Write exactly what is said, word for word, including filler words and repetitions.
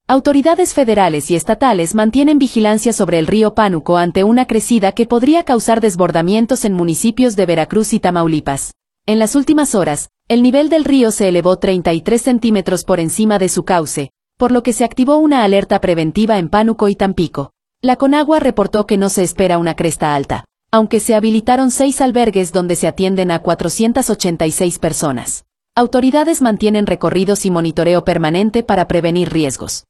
Autoridades federales y estatales mantienen vigilancia sobre el río Pánuco ante una crecida que podría causar desbordamientos en municipios de Veracruz y Tamaulipas. En las últimas horas, el nivel del río se elevó treinta y tres centímetros por encima de su cauce, por lo que se activó una alerta preventiva en Pánuco y Tampico. La Conagua reportó que no se espera una cresta alta, aunque se habilitaron seis albergues donde se atienden a cuatrocientas ochenta y seis personas. Autoridades mantienen recorridos y monitoreo permanente para prevenir riesgos.